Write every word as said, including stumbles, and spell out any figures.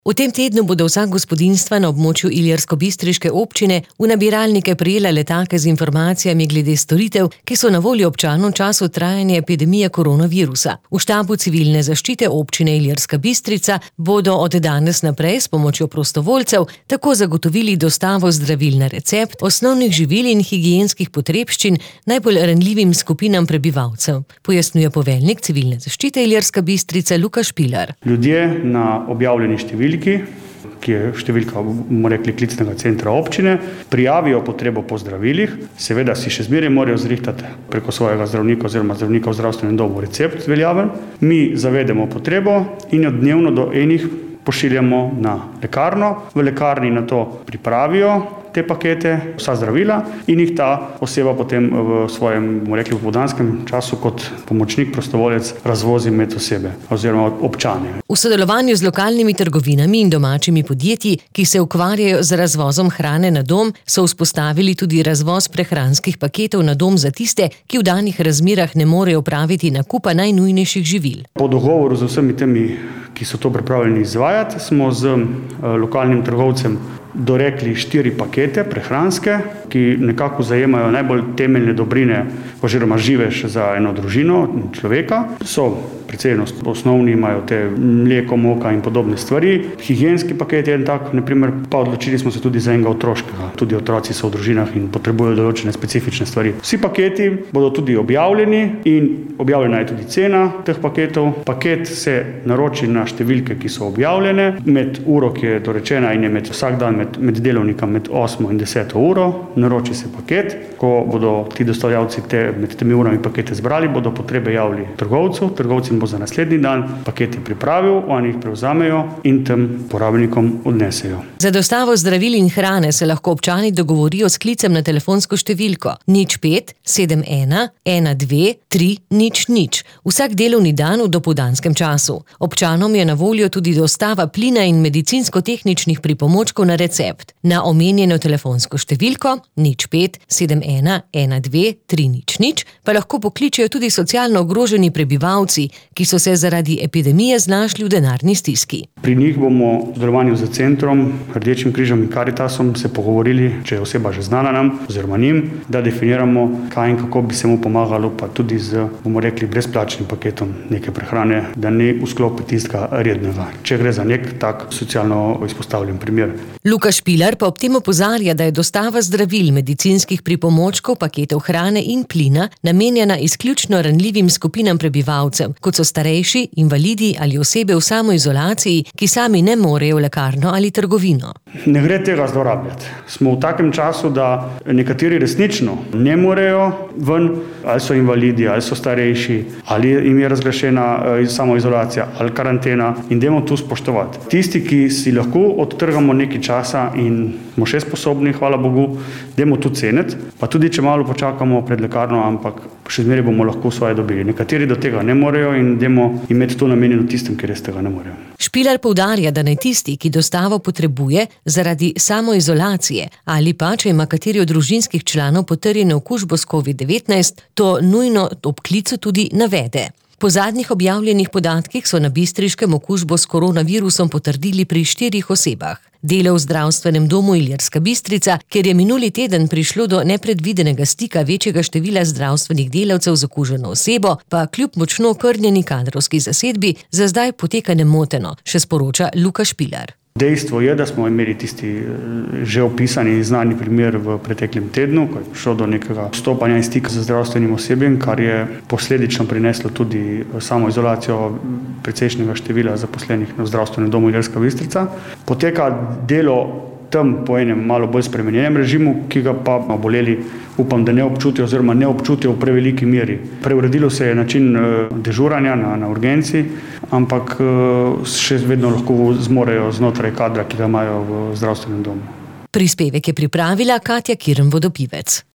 V tem tednu bodo vsa gospodinjstva na območju ilirskobistriške občine v nabiralnike prejela letake z informacijami glede storitev, ki so na voljo občanom v času trajanja epidemije koronavirusa. V štabu civilne zaščite občine Ilirska Bistrica bodo od danes naprej s pomočjo prostovoljcev tako zagotovili dostavo zdravil na recept, osnovnih živil in higienskih potrebščin najbolj ranljivim skupinam prebivalcev, pojasnjuje poveljnik civilne zaščite Ilirska Bistrica Luka Špilar. Ljudje na objavljeni številki, ki je številka, bomo rekli, klicnega centra občine, prijavijo potrebo po zdravilih, seveda si še zmeraj morajo zrihtati preko svojega zdravnika oziroma zdravnika v zdravstvenem domu recept veljaven. Mi zavedemo potrebo in jo dnevno do enih pošiljamo na lekarno. V lekarni na to pripravijo te pakete, vsa zdravila in jih ta oseba potem v svojem, bomo rekli, v popoldanskem času kot pomočnik prostovoljec razvozi med osebe oziroma občane. V sodelovanju z lokalnimi trgovinami in domačimi podjetji, ki se ukvarjajo z razvozom hrane na dom, so vzpostavili tudi razvoz prehranskih paketov na dom za tiste, ki v danih razmerah ne morejo opraviti nakupa najnujnejših živil. Po dogovoru z vsemi temi, ki so to pripravljeni izvajati, smo z lokalnim trgovcem dorekli štiri pakete prehranske, ki nekako zajemajo najbolj temeljne dobrine oziroma živež za eno družino človeka. So precej osnovni, imajo te mleko, moka in podobne stvari. Higienski paket je en tak, naprimer, pa odločili smo se tudi za enega otroškega. Tudi otroci so v družinah in potrebujejo določene specifične stvari. Vsi paketi bodo tudi objavljeni in objavljena je tudi cena teh paketov. Paket se naroči na številke, ki so objavljene, med uro, ki je dorečena in je med vsak dan med, med delovnika med osmo in deseto uro, naroči se paket. Ko bodo ti dostavljavci te, med temi urami pakete zbrali, bodo potrebe javili trgovcu, trgovci bo za naslednji dan pakete pripravil, oni jih prevzamejo in tem porabnikom odnesejo. Za dostavo zdravil in hrane se lahko občani dogovorijo s klicem na telefonsko številko nič pet sedem ena ena dve tri nič nič vsak delovni dan v dopoldanskem času. Občanom je na voljo tudi dostava plina in medicinsko-tehničnih pripomočkov na recept. Na omenjeno telefonsko številko nič pet sedem ena ena dve tri nič nič pa lahko pokličejo tudi socialno ogroženi prebivalci, ki so se zaradi epidemije znašli v denarni stiski. Pri njih bomo v sodelovanju z centrom, Rdečim križem in Karitasom se pogovorili, če je oseba že znana nam oziroma njim, da definiramo, kaj in kako bi se mu pomagalo, pa tudi z, bomo rekli, brezplačnim paketom neke prehrane, da ne v sklopu tistega rednega, če gre za nek tak socialno izpostavljen primer. Luka Špilar pa ob tem opozarja, da je dostava zdravil, medicinskih pripomočkov, paketov hrane in plina namenjena izključno ranljivim skupinam prebivalcev, kot so starejši, invalidi ali osebe v samoizolaciji, ki sami ne morejo v lekarno ali trgovino. Ne gre tega zlorabljati. Smo v takem času, da nekateri resnično ne morejo ven, ali so invalidi, ali so starejši, ali jim je razglašena samoizolacija ali karantena in dajmo tu spoštovati. Tisti, ki si lahko odtrgamo nekaj časa in smo še sposobni, hvala Bogu, dajmo tu ceniti, pa tudi če malo počakamo pred lekarno, ampak še zmeraj bomo lahko svoje dobili. Nekateri do tega ne morejo in dajmo imeti to namenjeno tistim, ki res tega ne morejo. Špilar poudarja, da naj tisti, ki dostavo potrebuje zaradi samoizolacije ali pa, če ima kateri od družinskih članov potrjeno okužbo s covid devetnajst, to nujno ob klicu tudi navede. Po zadnjih objavljenih podatkih so na Bistriškem okužbo s koronavirusom potrdili pri štirih osebah. Delo v zdravstvenem domu Ilirska Bistrica, kjer je minuli teden prišlo do nepredvidenega stika večjega števila zdravstvenih delavcev z okuženo osebo, pa kljub močno okrnjeni kadrovski zasedbi za zdaj poteka nemoteno, še sporoča Luka Špilar. Dejstvo je, da smo imeli tisti že opisani in znani primer v preteklem tednu, ko je prišlo do nekega vstopanja in stika z zdravstvenim osebjem, kar je posledično prineslo tudi samoizolacijo precejšnjega števila zaposlenih v zdravstvenem domu Ilirska Bistrica. Poteka delo tam po enem malo bolj spremenjenem režimu, ki ga pa oboleli, upam, da ne občutijo oziroma ne občutijo v preveliki meri. Preuredilo se je način dežuranja na, na urgenci, ampak še vedno lahko zmorejo znotraj kadra, ki ga imajo v zdravstvenem domu. Prispevek je pripravila Katja Kirn Vodopivec.